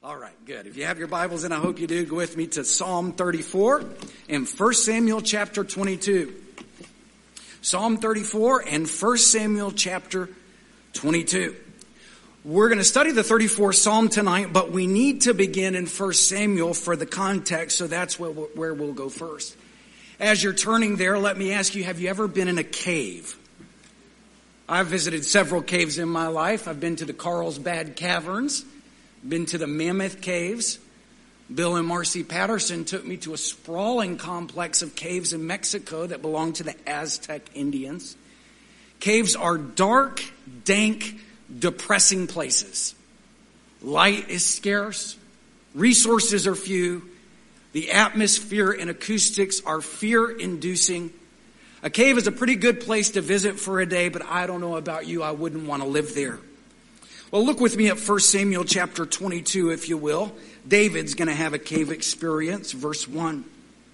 All right, good. If you have your Bibles, and I hope you do, go with me to Psalm 34 and 1 Samuel chapter 22. Psalm 34 and 1 Samuel chapter 22. We're going to study the 34th Psalm tonight, but we need to begin in 1 Samuel for the context, so that's where we'll go first. As you're turning there, let me ask you, have you ever been in a cave? I've visited several caves in my life. I've been to the Carlsbad Caverns, been to the Mammoth Caves. Bill and Marcy Patterson took me to a sprawling complex of caves in Mexico that belonged to the Aztec Indians. Caves are dark, dank, depressing places. Light is scarce. Resources are few. The atmosphere and acoustics are fear-inducing. A cave is a pretty good place to visit for a day, but I don't know about you, I wouldn't want to live there. Well, look with me at 1 Samuel chapter 22, if you will. David's going to have a cave experience, verse 1.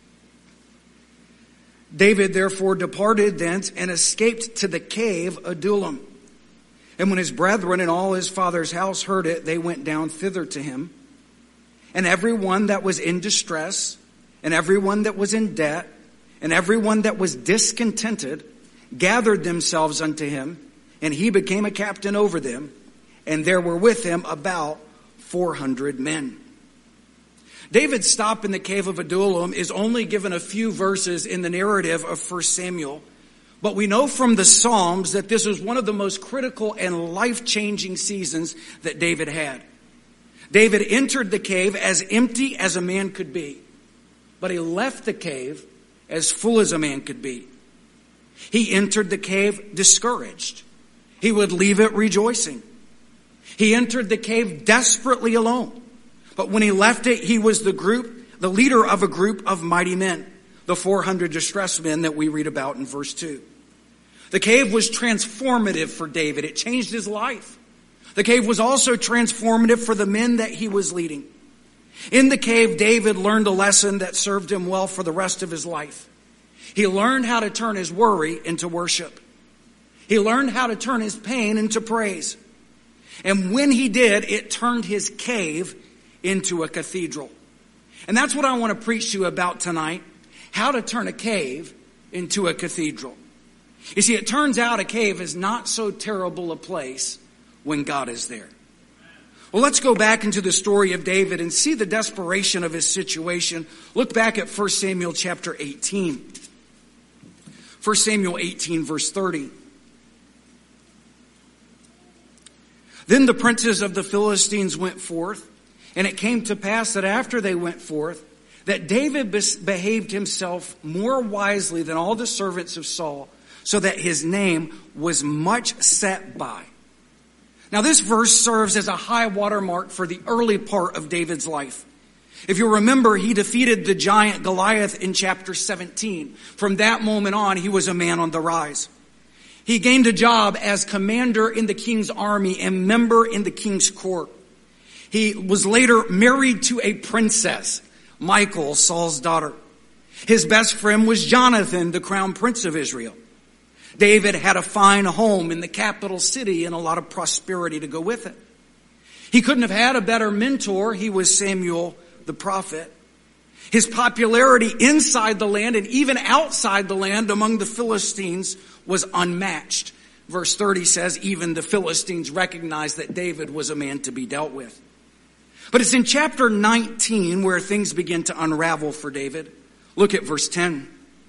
David therefore departed thence and escaped to the cave Adullam. And when his brethren and all his father's house heard it, they went down thither to him. And everyone that was in distress, and everyone that was in debt, and everyone that was discontented, gathered themselves unto him, and he became a captain over them. And there were with him about 400 men. David's stop in the cave of Adullam is only given a few verses in the narrative of 1 Samuel. But we know from the Psalms that this was one of the most critical and life-changing seasons that David had. David entered the cave as empty as a man could be. But he left the cave as full as a man could be. He entered the cave discouraged. He would leave it rejoicing. He entered the cave desperately alone. But when he left it, he was the leader of a group of mighty men, the 400 distressed men that we read about in verse 2. The cave was transformative for David. It changed his life. The cave was also transformative for the men that he was leading. In the cave, David learned a lesson that served him well for the rest of his life. He learned how to turn his worry into worship. He learned how to turn his pain into praise. And when he did, it turned his cave into a cathedral. And that's what I want to preach to you about tonight. How to turn a cave into a cathedral. You see, it turns out a cave is not so terrible a place when God is there. Well, let's go back into the story of David and see the desperation of his situation. Look back at 1 Samuel chapter 18. 1 Samuel 18 verse 30. Then the princes of the Philistines went forth, and it came to pass that after they went forth, that David behaved himself more wisely than all the servants of Saul, so that his name was much set by. Now this verse serves as a high watermark for the early part of David's life. If you remember, he defeated the giant Goliath in chapter 17. From that moment on, he was a man on the rise. He gained a job as commander in the king's army and member in the king's court. He was later married to a princess, Michal, Saul's daughter. His best friend was Jonathan, the crown prince of Israel. David had a fine home in the capital city and a lot of prosperity to go with it. He couldn't have had a better mentor. He was Samuel the prophet. His popularity inside the land and even outside the land among the Philistines was unmatched. Verse 30 says, even the Philistines recognized that David was a man to be dealt with. But it's in chapter 19 where things begin to unravel for David. Look at verse 10.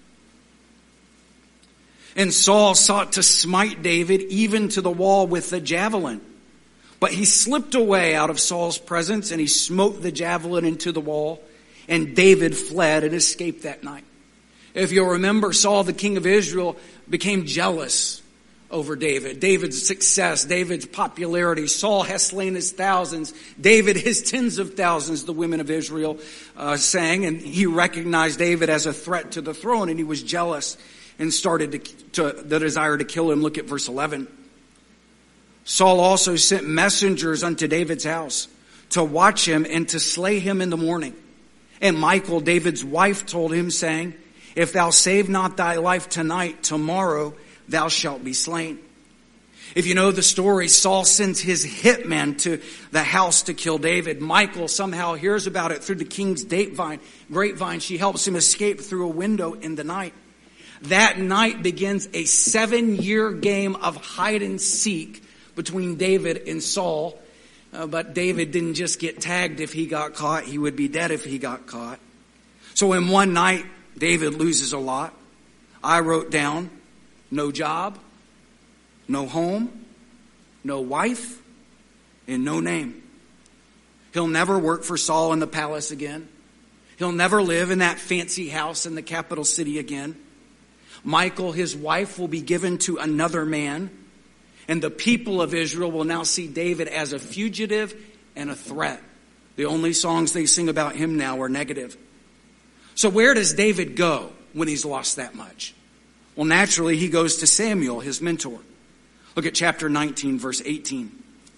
And Saul sought to smite David even to the wall with the javelin. But he slipped away out of Saul's presence, and he smote the javelin into the wall. And David fled and escaped that night. If you'll remember, Saul, the king of Israel, became jealous over David. David's success, David's popularity. Saul has slain his thousands. David his tens of thousands, the women of Israel sang. And he recognized David as a threat to the throne, and he was jealous and started to the desire to kill him. Look at verse 11. Saul also sent messengers unto David's house to watch him and to slay him in the morning. And Michal, David's wife, told him, saying, if thou save not thy life tonight, tomorrow thou shalt be slain. If you know the story, Saul sends his hitmen to the house to kill David. Michal somehow hears about it through the king's grapevine. She helps him escape through a window in the night. That night begins a 7-year game of hide and seek between David and Saul. But David didn't just get tagged if he got caught. He would be dead if he got caught. So in one night, David loses a lot. I wrote down, no job, no home, no wife, and no name. He'll never work for Saul in the palace again. He'll never live in that fancy house in the capital city again. Michal, his wife, will be given to another man. And the people of Israel will now see David as a fugitive and a threat. The only songs they sing about him now are negative. So where does David go when he's lost that much? Well, naturally, he goes to Samuel, his mentor. Look at chapter 19, verse 18.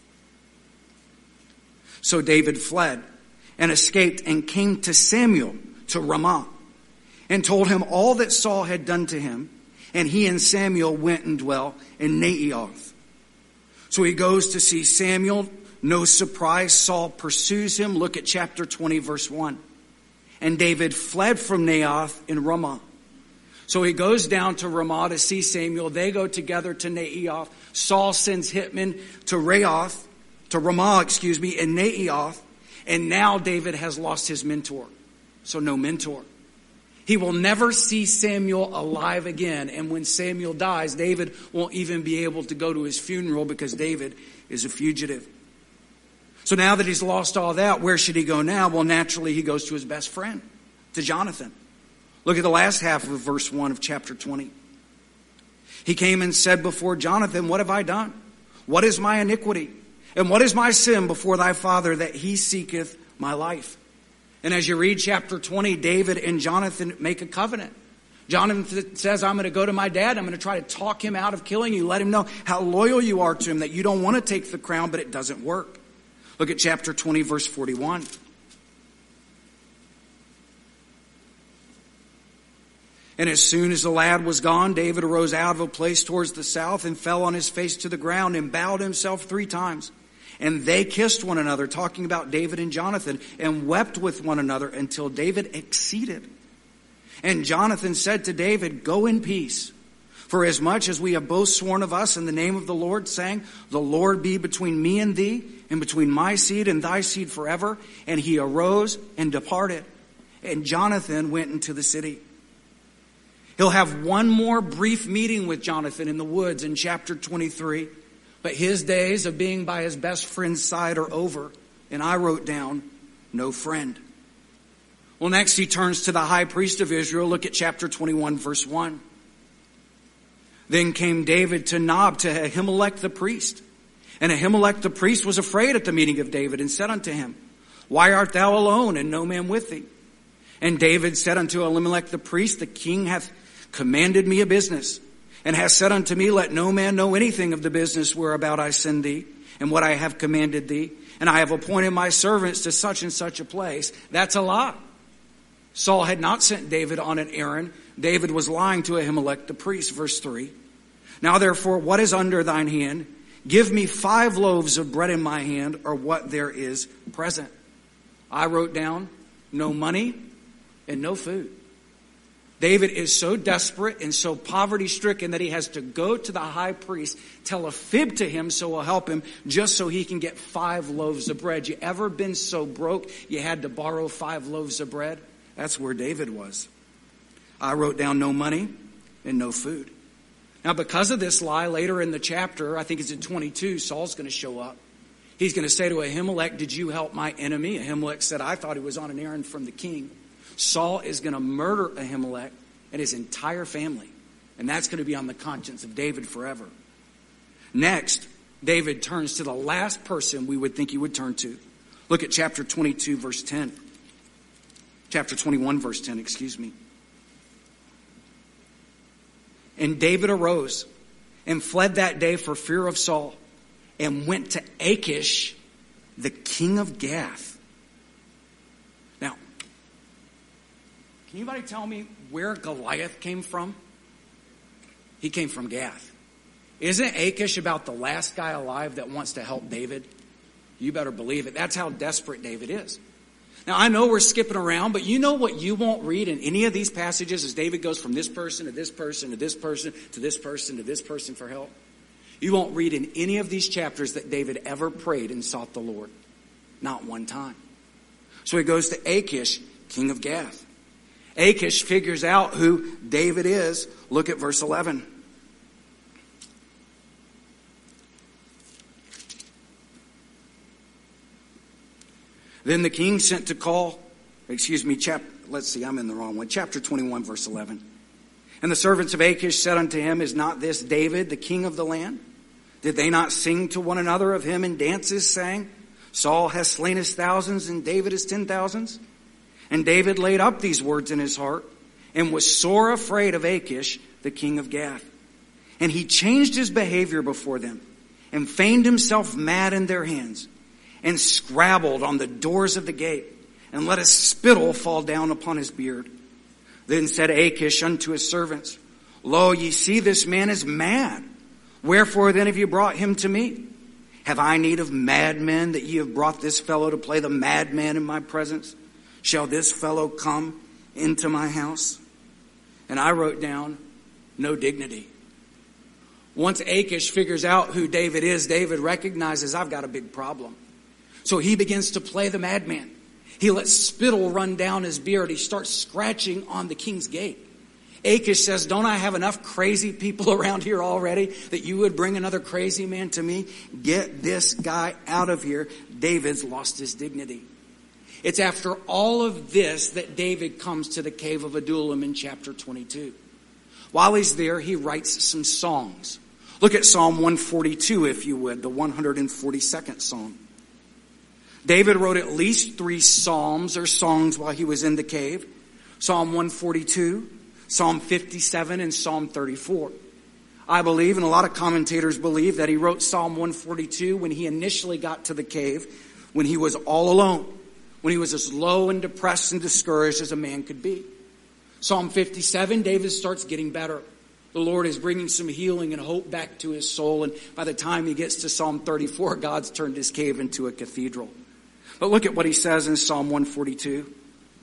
So David fled and escaped and came to Samuel to Ramah and told him all that Saul had done to him. And he and Samuel went and dwelt in Naioth. So he goes to see Samuel. No surprise, Saul pursues him. Look at chapter 20, verse 1. And David fled from Naioth in Ramah. So he goes down to Ramah to see Samuel. They go together to Naioth. Saul sends hitmen to Ramah, in Naioth. And now David has lost his mentor. So no mentor. He will never see Samuel alive again. And when Samuel dies, David won't even be able to go to his funeral because David is a fugitive. So now that he's lost all that, where should he go now? Well, naturally, he goes to his best friend, to Jonathan. Look at the last half of verse 1 of chapter 20. He came and said before Jonathan, what have I done? What is my iniquity? And what is my sin before thy father that he seeketh my life? And as you read chapter 20, David and Jonathan make a covenant. Jonathan says, I'm going to go to my dad. I'm going to try to talk him out of killing you. Let him know how loyal you are to him, that you don't want to take the crown, but it doesn't work. Look at chapter 20, verse 41. And as soon as the lad was gone, David arose out of a place towards the south and fell on his face to the ground and bowed himself 3 times. And they kissed one another, talking about David and Jonathan, and wept with one another until David exceeded. And Jonathan said to David, go in peace. For as much as we have both sworn of us in the name of the Lord, saying, the Lord be between me and thee, and between my seed and thy seed forever. And he arose and departed. And Jonathan went into the city. He'll have one more brief meeting with Jonathan in the woods in chapter 23. But his days of being by his best friend's side are over. And I wrote down, no friend. Well, next he turns to the high priest of Israel. Look at chapter 21, verse 1. Then came David to Nob, to Ahimelech the priest. And Ahimelech the priest was afraid at the meeting of David, and said unto him, why art thou alone, and no man with thee? And David said unto Ahimelech the priest, the king hath commanded me a business, and hath said unto me, let no man know anything of the business whereabout I send thee, and what I have commanded thee. And I have appointed my servants to such and such a place. That's a lie. Saul had not sent David on an errand. David was lying to Ahimelech the priest. Verse 3. Now therefore, what is under thine hand? Give me 5 loaves of bread in my hand, or what there is present. I wrote down, no money and no food. David is so desperate and so poverty-stricken that he has to go to the high priest, tell a fib to him so he'll help him, just so he can get 5 loaves of bread. You ever been so broke you had to borrow 5 loaves of bread? That's where David was. I wrote down no money and no food. Now, because of this lie, later in the chapter, I think it's in 22, Saul's going to show up. He's going to say to Ahimelech, did you help my enemy? Ahimelech said, I thought he was on an errand from the king. Saul is going to murder Ahimelech and his entire family. And that's going to be on the conscience of David forever. Next, David turns to the last person we would think he would turn to. Look at chapter 22, verse 10. Chapter 21, verse 10, excuse me. And David arose and fled that day for fear of Saul, and went to Achish, the king of Gath. Now, can anybody tell me where Goliath came from? He came from Gath. Isn't Achish about the last guy alive that wants to help David? You better believe it. That's how desperate David is. Now, I know we're skipping around, but you know what you won't read in any of these passages as David goes from this person to this person to this person to this person to this person for help? You won't read in any of these chapters that David ever prayed and sought the Lord. Not one time. So he goes to Achish, king of Gath. Achish figures out who David is. Look at verse 11. Then the king sent to call, I'm in the wrong one. Chapter 21, verse 11. And the servants of Achish said unto him, is not this David, the king of the land? Did they not sing to one another of him in dances, saying, Saul has slain his thousands and David his 10,000s? And David laid up these words in his heart and was sore afraid of Achish, the king of Gath. And he changed his behavior before them and feigned himself mad in their hands and scrabbled on the doors of the gate and let a spittle fall down upon his beard. Then said Achish unto his servants, Lo, ye see this man is mad. Wherefore then have you brought him to me? Have I need of madmen that ye have brought this fellow to play the madman in my presence? Shall this fellow come into my house? And I wrote down, no dignity. Once Achish figures out who David is, David recognizes, I've got a big problem. So he begins to play the madman. He lets spittle run down his beard. He starts scratching on the king's gate. Achish says, don't I have enough crazy people around here already that you would bring another crazy man to me? Get this guy out of here. David's lost his dignity. It's after all of this that David comes to the cave of Adullam in chapter 22. While he's there, he writes some songs. Look at Psalm 142, if you would, the 142nd Psalm. David wrote at least 3 psalms or songs while he was in the cave. Psalm 142, Psalm 57, and Psalm 34. I believe, and a lot of commentators believe, that he wrote Psalm 142 when he initially got to the cave, when he was all alone, when he was as low and depressed and discouraged as a man could be. Psalm 57, David starts getting better. The Lord is bringing some healing and hope back to his soul, and by the time he gets to Psalm 34, God's turned his cave into a cathedral. But look at what he says in Psalm 142.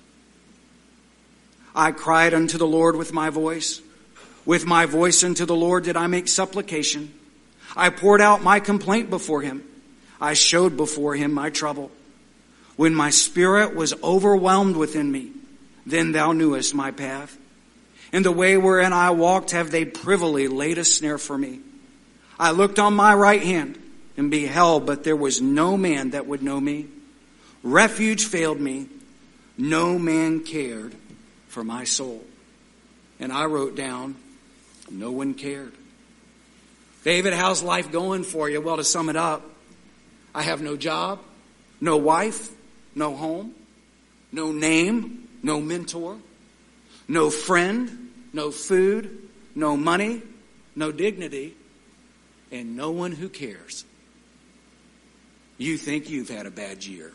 I cried unto the Lord with my voice. With my voice unto the Lord did I make supplication. I poured out my complaint before him. I showed before him my trouble. When my spirit was overwhelmed within me, then thou knewest my path. In the way wherein I walked have they privily laid a snare for me. I looked on my right hand and beheld, but there was no man that would know me. Refuge failed me. No man cared for my soul. And I wrote down, no one cared. David, how's life going for you? Well, to sum it up, I have no job, no wife, no home, no name, no mentor, no friend, no food, no money, no dignity, and no one who cares. You think you've had a bad year.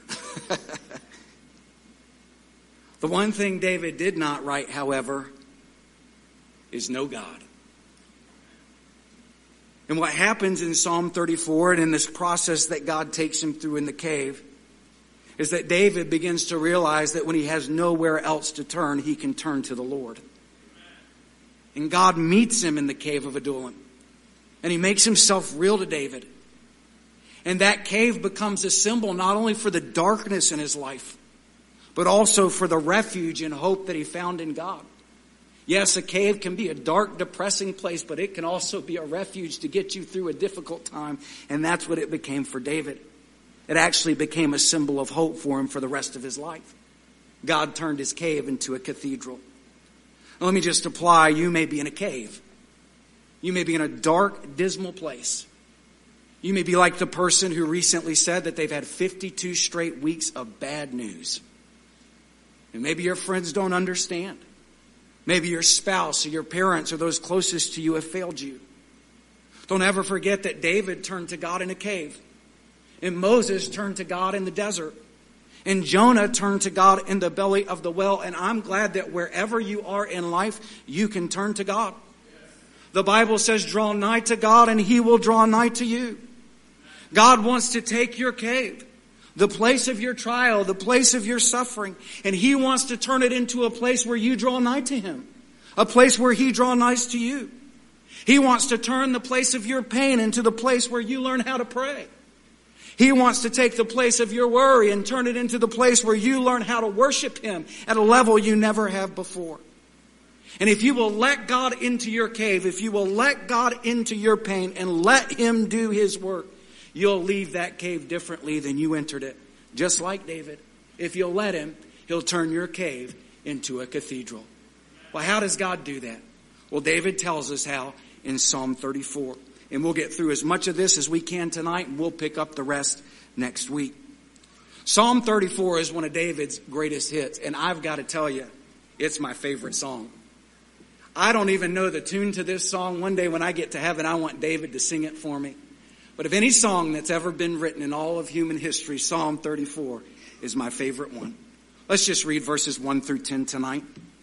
The one thing David did not write, however, is no God. And what happens in Psalm 34 and in this process that God takes him through in the cave is that David begins to realize that when he has nowhere else to turn, he can turn to the Lord. And God meets him in the cave of Adullam. And he makes himself real to David. And that cave becomes a symbol not only for the darkness in his life, but also for the refuge and hope that he found in God. Yes, a cave can be a dark, depressing place, but it can also be a refuge to get you through a difficult time. And that's what it became for David. It actually became a symbol of hope for him for the rest of his life. God turned his cave into a cathedral. Now, let me just apply, you may be in a cave. You may be in a dark, dismal place. You may be like the person who recently said that they've had 52 straight weeks of bad news. And maybe your friends don't understand. Maybe your spouse or your parents or those closest to you have failed you. Don't ever forget that David turned to God in a cave. And Moses turned to God in the desert. And Jonah turned to God in the belly of the whale. And I'm glad that wherever you are in life, you can turn to God. The Bible says, draw nigh to God and He will draw nigh to you. God wants to take your cave, the place of your trial, the place of your suffering, and He wants to turn it into a place where you draw nigh to Him, a place where He draws nigh to you. He wants to turn the place of your pain into the place where you learn how to pray. He wants to take the place of your worry and turn it into the place where you learn how to worship Him at a level you never have before. And if you will let God into your cave, if you will let God into your pain and let Him do His work, you'll leave that cave differently than you entered it. Just like David. If you'll let Him, He'll turn your cave into a cathedral. Well, how does God do that? Well, David tells us how in Psalm 34. And we'll get through as much of this as we can tonight, and we'll pick up the rest next week. Psalm 34 is one of David's greatest hits, and I've got to tell you, it's my favorite song. I don't even know the tune to this song. One day when I get to heaven, I want David to sing it for me. But of any song that's ever been written in all of human history, Psalm 34 is my favorite one. Let's just read verses 1 through 10 tonight.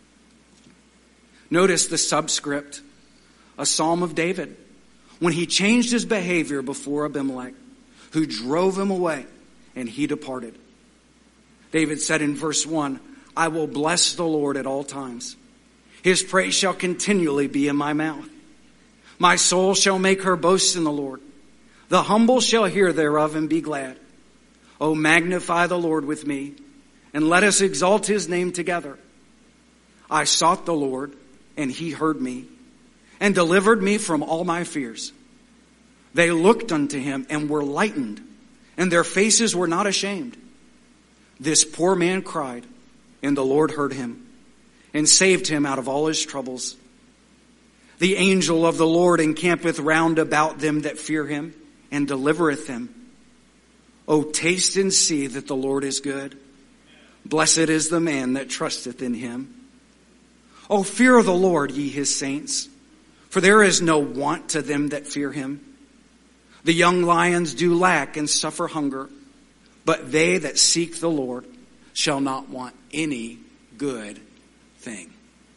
Notice the subscript, a psalm of David, when he changed his behavior before Abimelech, who drove him away, and he departed. David said in verse 1, I will bless the Lord at all times. His praise shall continually be in my mouth. My soul shall make her boast in the Lord. The humble shall hear thereof and be glad. O magnify the Lord with me, and let us exalt His name together. I sought the Lord, and He heard me, and delivered me from all my fears. They looked unto Him and were lightened, and their faces were not ashamed. This poor man cried, and the Lord heard him, and saved him out of all his troubles. The angel of the Lord encampeth round about them that fear Him, and delivereth them. O taste and see that the Lord is good. Blessed is the man that trusteth in Him. O fear the Lord, ye His saints, for there is no want to them that fear Him. The young lions do lack and suffer hunger, but they that seek the Lord shall not want any good thing.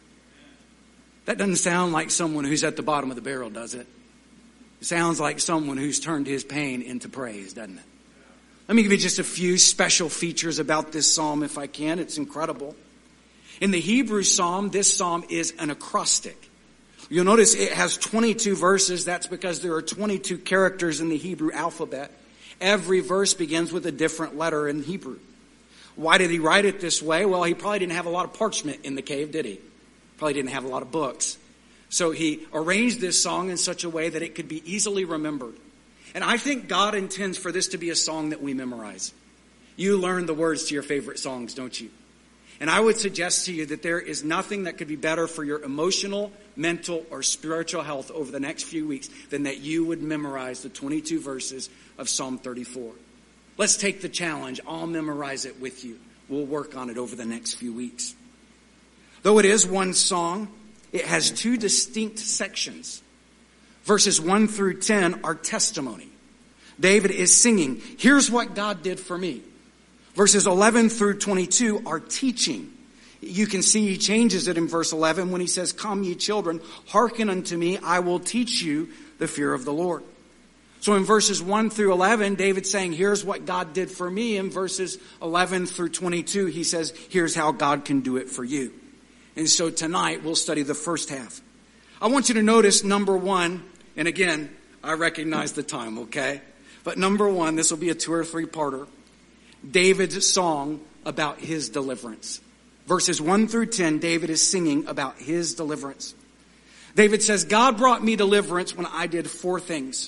That doesn't sound like someone who's at the bottom of the barrel, does it? It sounds like someone who's turned his pain into praise, doesn't it? Let me give you just a few special features about this psalm if I can. It's incredible. In the Hebrew psalm, this psalm is an acrostic. You'll notice it has 22 verses. That's because there are 22 characters in the Hebrew alphabet. Every verse begins with a different letter in Hebrew. Why did he write it this way? Well, he probably didn't have a lot of parchment in the cave, did he? Probably didn't have a lot of books. So he arranged this song in such a way that it could be easily remembered. And I think God intends for this to be a song that we memorize. You learn the words to your favorite songs, don't you? And I would suggest to you that there is nothing that could be better for your emotional, mental, or spiritual health over the next few weeks than that you would memorize the 22 verses of Psalm 34. Let's take the challenge. I'll memorize it with you. We'll work on it over the next few weeks. Though it is one song, it has two distinct sections. Verses 1 through 10 are testimony. David is singing, here's what God did for me. Verses 11 through 22 are teaching. You can see he changes it in verse 11 when he says, come ye children, hearken unto me, I will teach you the fear of the Lord. So in verses 1 through 11, David's saying, here's what God did for me. In verses 11 through 22, he says, here's how God can do it for you. And so tonight, we'll study the first half. I want you to notice number 1, and again, I recognize the time, okay? But number 1, this will be a 2 or 3-parter. David's song about his deliverance. Verses 1 through 10, David is singing about his deliverance. David says, God brought me deliverance when I did 4 things.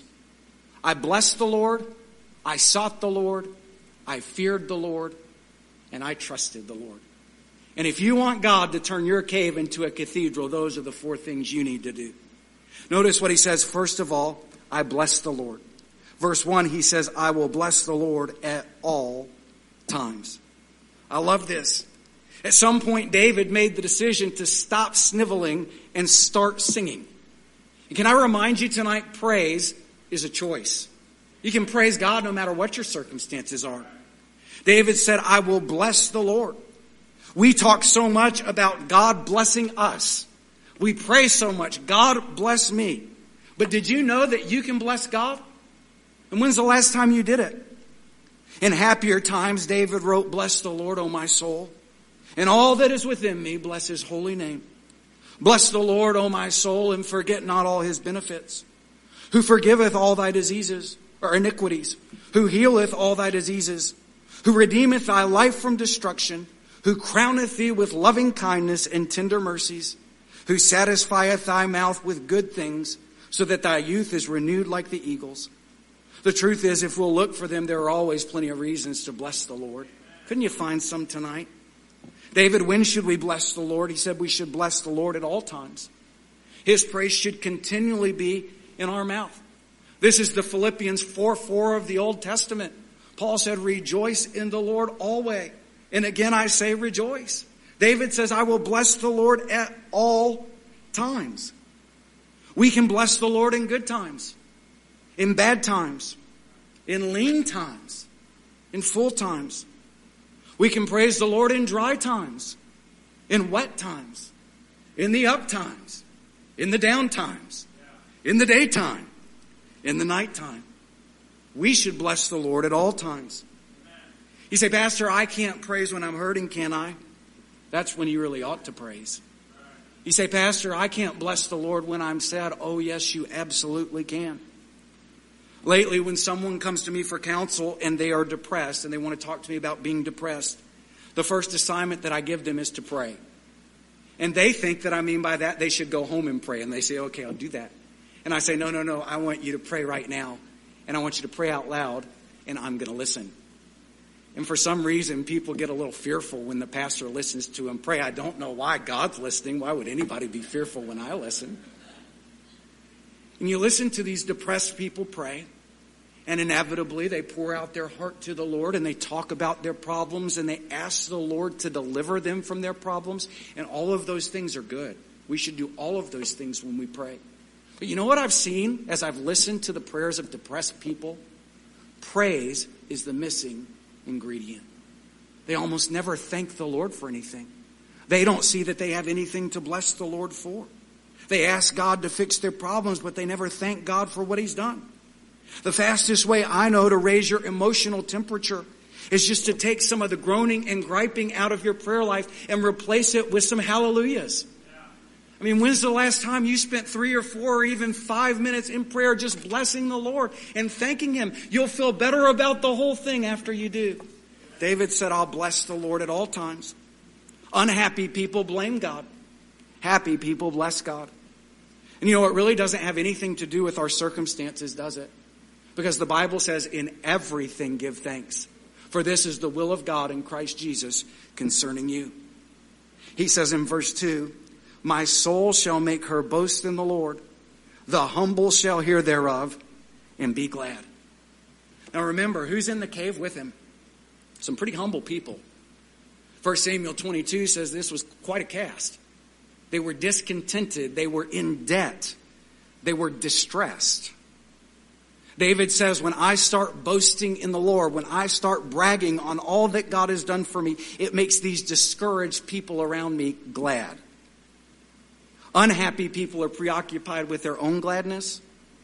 I blessed the Lord, I sought the Lord, I feared the Lord, and I trusted the Lord. And if you want God to turn your cave into a cathedral, those are the 4 things you need to do. Notice what he says. First of all, I bless the Lord. Verse 1, he says, I will bless the Lord at all times. I love this. At some point, David made the decision to stop sniveling and start singing. And can I remind you tonight, praise is a choice. You can praise God no matter what your circumstances are. David said, I will bless the Lord. We talk so much about God blessing us. We pray so much. God bless me. But did you know that you can bless God? And when's the last time you did it? In happier times, David wrote, "Bless the Lord, O my soul, and all that is within me, bless his holy name. Bless the Lord, O my soul, and forget not all his benefits, who forgiveth all thy diseases or iniquities, who healeth all thy diseases, who redeemeth thy life from destruction, who crowneth thee with loving kindness and tender mercies, who satisfieth thy mouth with good things, so that thy youth is renewed like the eagles." The truth is, if we'll look for them, there are always plenty of reasons to bless the Lord. Couldn't you find some tonight? David, when should we bless the Lord? He said we should bless the Lord at all times. His praise should continually be in our mouth. This is the Philippians 4:4 of the Old Testament. Paul said, "Rejoice in the Lord always." And again, I say rejoice. David says, "I will bless the Lord at all times." We can bless the Lord in good times, in bad times, in lean times, in full times. We can praise the Lord in dry times, in wet times, in the up times, in the down times, in the daytime, in the nighttime. We should bless the Lord at all times. You say, "Pastor, I can't praise when I'm hurting, can I?" That's when you really ought to praise. You say, "Pastor, I can't bless the Lord when I'm sad." Oh, yes, you absolutely can. Lately, when someone comes to me for counsel and they are depressed and they want to talk to me about being depressed, the first assignment that I give them is to pray. And they think that I mean by that they should go home and pray. And they say, "Okay, I'll do that." And I say, no, I want you to pray right now. And I want you to pray out loud, and I'm going to listen. And for some reason, people get a little fearful when the pastor listens to them pray. I don't know why. God's listening. Why would anybody be fearful when I listen? And you listen to these depressed people pray, and inevitably they pour out their heart to the Lord, and they talk about their problems, and they ask the Lord to deliver them from their problems. And all of those things are good. We should do all of those things when we pray. But you know what I've seen as I've listened to the prayers of depressed people? Praise is the missing ingredient. They almost never thank the Lord for anything. They don't see that they have anything to bless the Lord for. They ask God to fix their problems, but they never thank God for what He's done. The fastest way I know to raise your emotional temperature is just to take some of the groaning and griping out of your prayer life and replace it with some hallelujahs. I mean, when's the last time you spent 3 or 4 or even 5 minutes in prayer just blessing the Lord and thanking Him? You'll feel better about the whole thing after you do. David said, "I'll bless the Lord at all times." Unhappy people blame God. Happy people bless God. And you know, it really doesn't have anything to do with our circumstances, does it? Because the Bible says, "In everything give thanks, for this is the will of God in Christ Jesus concerning you." He says in verse 2, "My soul shall make her boast in the Lord. The humble shall hear thereof and be glad." Now remember, who's in the cave with him? Some pretty humble people. 1 Samuel 22 says this was quite a cast. They were discontented. They were in debt. They were distressed. David says, when I start boasting in the Lord, when I start bragging on all that God has done for me, it makes these discouraged people around me glad. Unhappy people are preoccupied with their own gladness.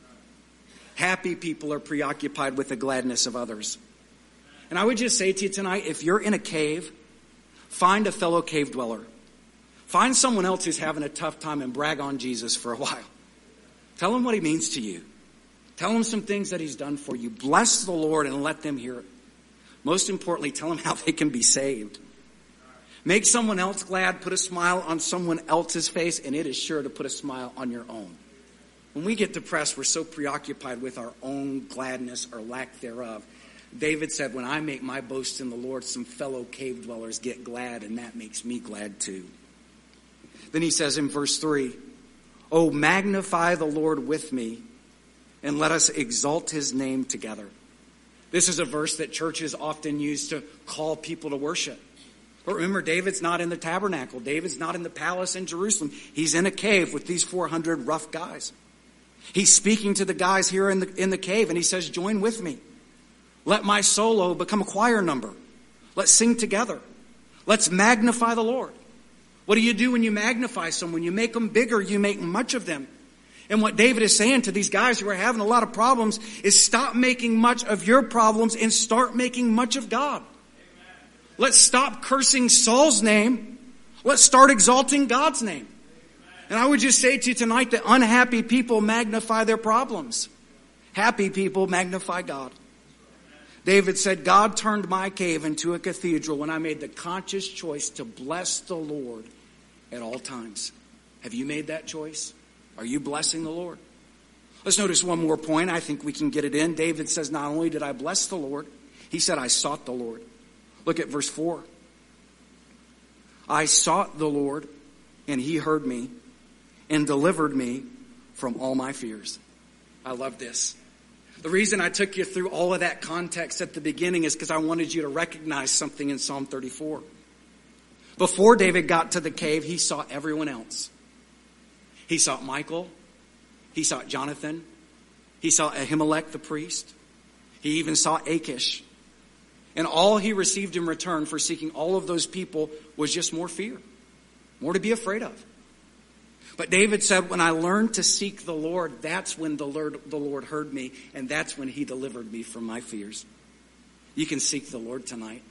Happy people are preoccupied with the gladness of others. And I would just say to you tonight, if you're in a cave, find a fellow cave dweller. Find someone else who's having a tough time and brag on Jesus for a while. Tell him what He means to you. Tell him some things that He's done for you. Bless the Lord and let them hear it. Most importantly, tell them how they can be saved. Make someone else glad, put a smile on someone else's face, and it is sure to put a smile on your own. When we get depressed, we're so preoccupied with our own gladness or lack thereof. David said, when I make my boast in the Lord, some fellow cave dwellers get glad, and that makes me glad too. Then he says in verse 3, "Oh, magnify the Lord with me, and let us exalt His name together." This is a verse that churches often use to call people to worship. But remember, David's not in the tabernacle. David's not in the palace in Jerusalem. He's in a cave with these 400 rough guys. He's speaking to the guys here in the cave, and he says, join with me. Let my solo become a choir number. Let's sing together. Let's magnify the Lord. What do you do when you magnify someone? You make them bigger. You make much of them. And what David is saying to these guys who are having a lot of problems is stop making much of your problems and start making much of God. Amen. Let's stop cursing Saul's name. Let's start exalting God's name. Amen. And I would just say to you tonight that unhappy people magnify their problems. Happy people magnify God. David said, God turned my cave into a cathedral when I made the conscious choice to bless the Lord at all times. Have you made that choice? Are you blessing the Lord? Let's notice one more point. I think we can get it in. David says, not only did I bless the Lord, he said, I sought the Lord. Look at verse 4. I sought the Lord, and he heard me and delivered me from all my fears. I love this. The reason I took you through all of that context at the beginning is because I wanted you to recognize something in Psalm 34. Before David got to the cave, he saw everyone else. He sought Michael. He sought Jonathan. He saw Ahimelech the priest. He even saw Achish. And all he received in return for seeking all of those people was just more fear, more to be afraid of. But David said, when I learned to seek the Lord, that's when the Lord heard me, and that's when he delivered me from my fears. You can seek the Lord tonight.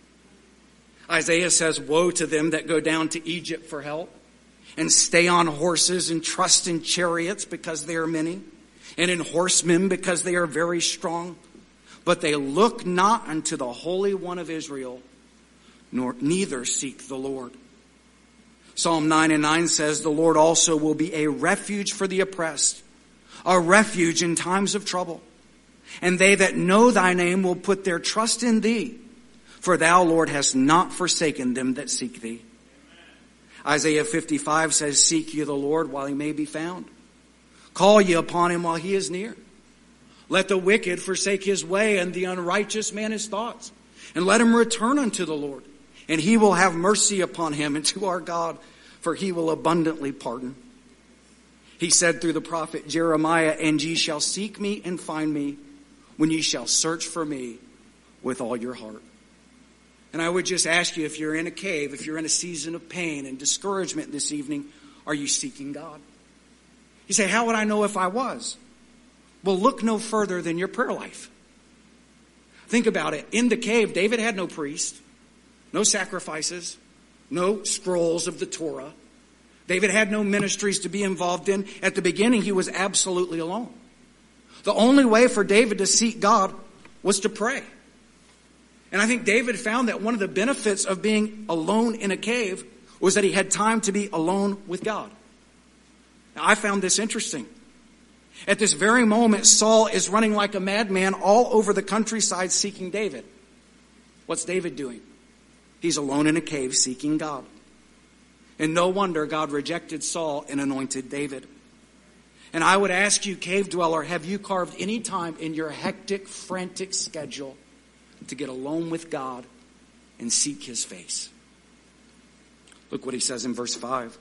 Isaiah says, woe to them that go down to Egypt for help, and stay on horses and trust in chariots because they are many, and in horsemen because they are very strong. But they look not unto the Holy One of Israel, neither seek the Lord. Psalm 9:9 says, the Lord also will be a refuge for the oppressed, a refuge in times of trouble. And they that know thy name will put their trust in thee, for thou, Lord, hast not forsaken them that seek thee. Isaiah 55 says, seek ye the Lord while he may be found. Call ye upon him while he is near. Let the wicked forsake his way, and the unrighteous man his thoughts. And let him return unto the Lord, and he will have mercy upon him, and to our God, for he will abundantly pardon. He said through the prophet Jeremiah, and ye shall seek me and find me, when ye shall search for me with all your heart. And I would just ask you, if you're in a cave, if you're in a season of pain and discouragement this evening, are you seeking God? You say, how would I know if I was? Well, look no further than your prayer life. Think about it. In the cave, David had no priest, no sacrifices, no scrolls of the Torah. David had no ministries to be involved in. At the beginning, he was absolutely alone. The only way for David to seek God was to pray. And I think David found that one of the benefits of being alone in a cave was that he had time to be alone with God. Now, I found this interesting. At this very moment, Saul is running like a madman all over the countryside seeking David. What's David doing? He's alone in a cave seeking God. And no wonder God rejected Saul and anointed David. And I would ask you, cave dweller, have you carved any time in your hectic, frantic schedule to get alone with God and seek his face? Look what he says in verse 5.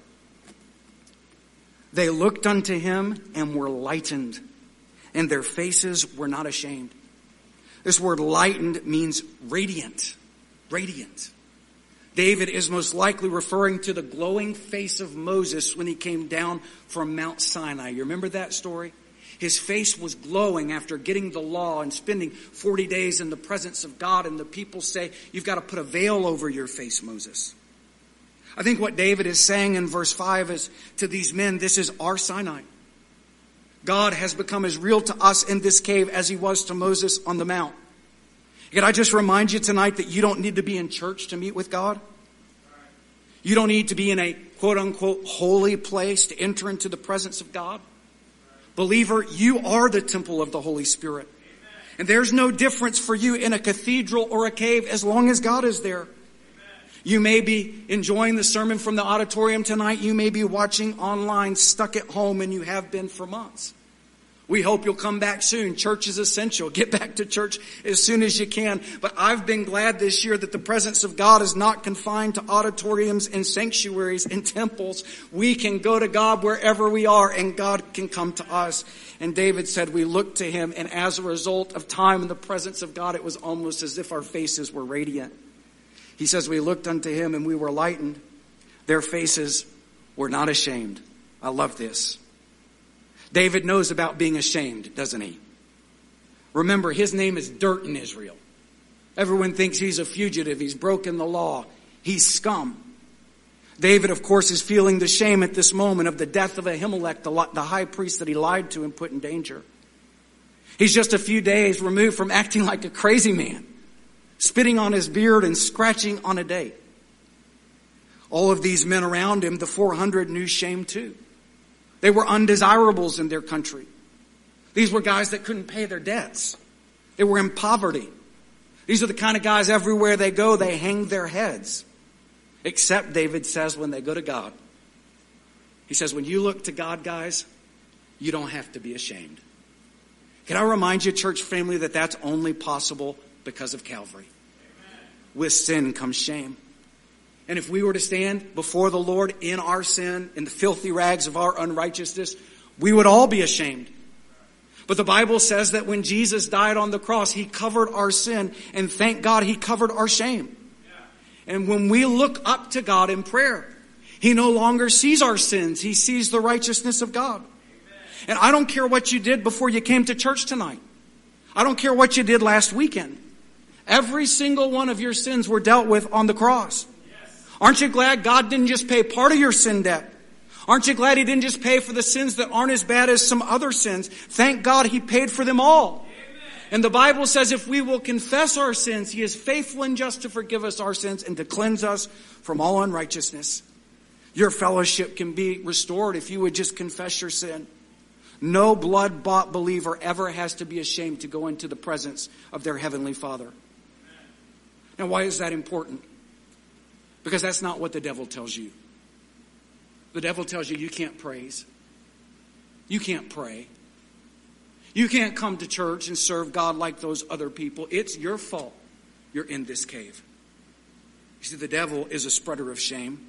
They looked unto him and were lightened, and their faces were not ashamed. This word lightened means radiant. Radiant. David is most likely referring to the glowing face of Moses when he came down from Mount Sinai. You remember that story? His face was glowing after getting the law and spending 40 days in the presence of God. And the people say, you've got to put a veil over your face, Moses. I think what David is saying in verse 5 is to these men, this is our Sinai. God has become as real to us in this cave as he was to Moses on the mount. Can I just remind you tonight that you don't need to be in church to meet with God? You don't need to be in a quote-unquote holy place to enter into the presence of God. Believer, you are the temple of the Holy Spirit. And there's no difference for you in a cathedral or a cave as long as God is there. You may be enjoying the sermon from the auditorium tonight. You may be watching online, stuck at home, and you have been for months. We hope you'll come back soon. Church is essential. Get back to church as soon as you can. But I've been glad this year that the presence of God is not confined to auditoriums and sanctuaries and temples. We can go to God wherever we are, and God can come to us. And David said we looked to him, and as a result of time in the presence of God, it was almost as if our faces were radiant. He says we looked unto him and we were lightened. Their faces were not ashamed. I love this. David knows about being ashamed, doesn't he? Remember, his name is dirt in Israel. Everyone thinks he's a fugitive. He's broken the law. He's scum. David, of course, is feeling the shame at this moment of the death of Ahimelech, the high priest that he lied to and put in danger. He's just a few days removed from acting like a crazy man, spitting on his beard and scratching on a date. All of these men around him, the 400, knew shame too. They were undesirables in their country. These were guys that couldn't pay their debts. They were in poverty. These are the kind of guys everywhere they go, they hang their heads. Except, David says, when they go to God. He says, when you look to God, guys, you don't have to be ashamed. Can I remind you, church family, that that's only possible because of Calvary? Amen. With sin comes shame. And if we were to stand before the Lord in our sin, in the filthy rags of our unrighteousness, we would all be ashamed. But the Bible says that when Jesus died on the cross, he covered our sin, and thank God he covered our shame. And when we look up to God in prayer, he no longer sees our sins. He sees the righteousness of God. And I don't care what you did before you came to church tonight. I don't care what you did last weekend. Every single one of your sins were dealt with on the cross. Aren't you glad God didn't just pay part of your sin debt? Aren't you glad he didn't just pay for the sins that aren't as bad as some other sins? Thank God he paid for them all. And the Bible says if we will confess our sins, he is faithful and just to forgive us our sins and to cleanse us from all unrighteousness. Your fellowship can be restored if you would just confess your sin. No blood-bought believer ever has to be ashamed to go into the presence of their Heavenly Father. Now, why is that important? Because that's not what the devil tells you. The devil tells you you can't praise. You can't pray. You can't come to church and serve God like those other people. It's your fault you're in this cave. You see, the devil is a spreader of shame.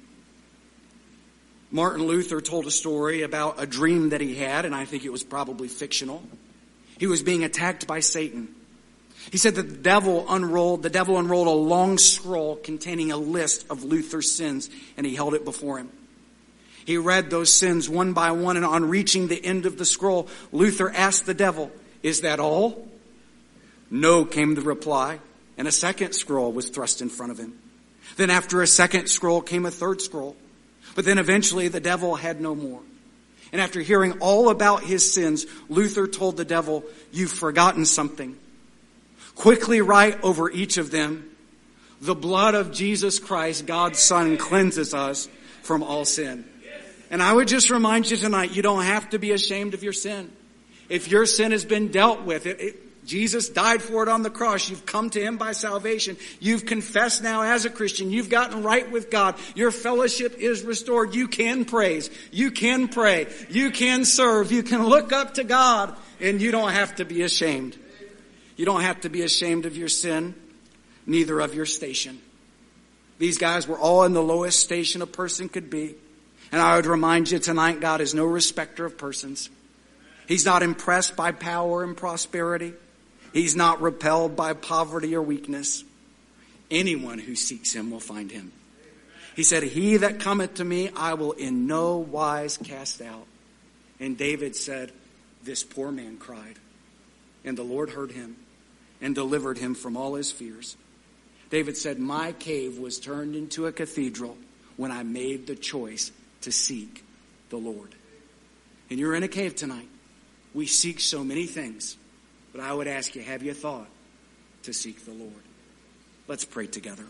Martin Luther told a story about a dream that he had, and I think it was probably fictional. He was being attacked by Satan. He said that the devil unrolled a long scroll containing a list of Luther's sins, and he held it before him. He read those sins one by one, and on reaching the end of the scroll, Luther asked the devil, "Is that all?" "No," came the reply, and a second scroll was thrust in front of him. Then after a second scroll came a third scroll. But then eventually the devil had no more. And after hearing all about his sins, Luther told the devil, "You've forgotten something. Quickly write over each of them, 'The blood of Jesus Christ, God's Son, cleanses us from all sin.'" And I would just remind you tonight, you don't have to be ashamed of your sin. If your sin has been dealt with, Jesus died for it on the cross. You've come to him by salvation. You've confessed now as a Christian. You've gotten right with God. Your fellowship is restored. You can praise. You can pray. You can serve. You can look up to God, and you don't have to be ashamed. You don't have to be ashamed of your sin, neither of your station. These guys were all in the lowest station a person could be. And I would remind you tonight, God is no respecter of persons. He's not impressed by power and prosperity. He's not repelled by poverty or weakness. Anyone who seeks him will find him. He said, "He that cometh to me, I will in no wise cast out." And David said, "This poor man cried, and the Lord heard him and delivered him from all his fears." David said, "My cave was turned into a cathedral when I made the choice to seek the Lord." And you're in a cave tonight. We seek so many things, but I would ask you, have you thought to seek the Lord? Let's pray together.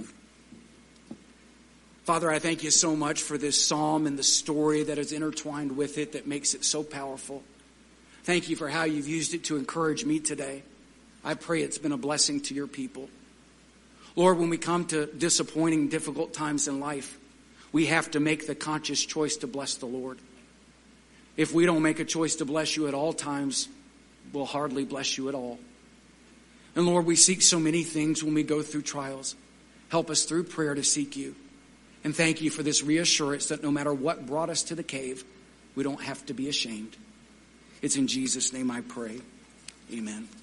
Father, I thank you so much for this psalm and the story that is intertwined with it that makes it so powerful. Thank you for how you've used it to encourage me today. I pray it's been a blessing to your people. Lord, when we come to disappointing, difficult times in life, we have to make the conscious choice to bless the Lord. If we don't make a choice to bless you at all times, we'll hardly bless you at all. And Lord, we seek so many things when we go through trials. Help us through prayer to seek you. And thank you for this reassurance that no matter what brought us to the cave, we don't have to be ashamed. It's in Jesus' name I pray. Amen.